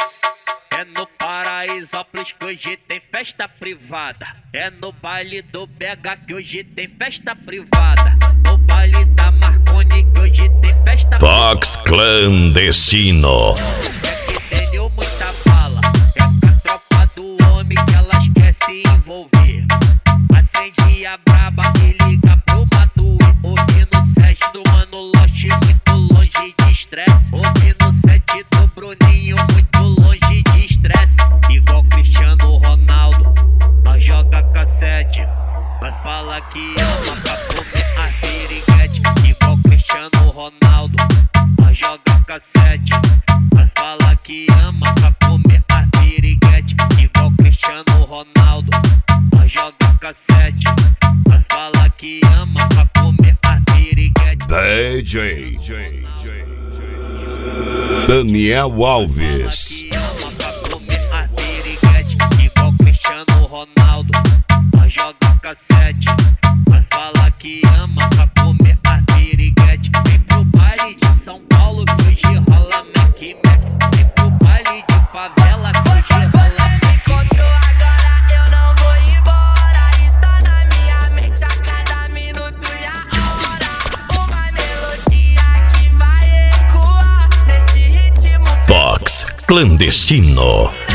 É no Paraisópolis que hoje tem festa privada. É no baile do BH que hoje tem festa privada. No baile da Marconi que hoje tem festa Fox Clandestino. É que tenho muita bala. É com a tropa do homem que elas querem se envolver. Acende a braba e liga pro Matuê. Ouvindo o set do Mano Lost, muito longe de estresse. Ouvindo o set do Bruninho, muito longe de estresse. Igual Cristiano Ronaldo, nós joga cassete. Nós fala que ama pra comer a piriguete. Igual Cristiano Ronaldo, nós joga cassete. Nós fala que ama pra comer a piriguete. Igual Cristiano Ronaldo, nós joga cassete. Nós fala que ama pra comer a piriguete. DJ Daniel Alves. Que ama pra comer a piriguete. Igual Cristiano Ronaldo, nós joga cassete. Nós fala que ama pra comer a piriguete. Vem pro baile de São Paulo que hoje rola Mac Mac. Vem pro baile de favela que hoje rola Mac Mac. Fox Clandestino.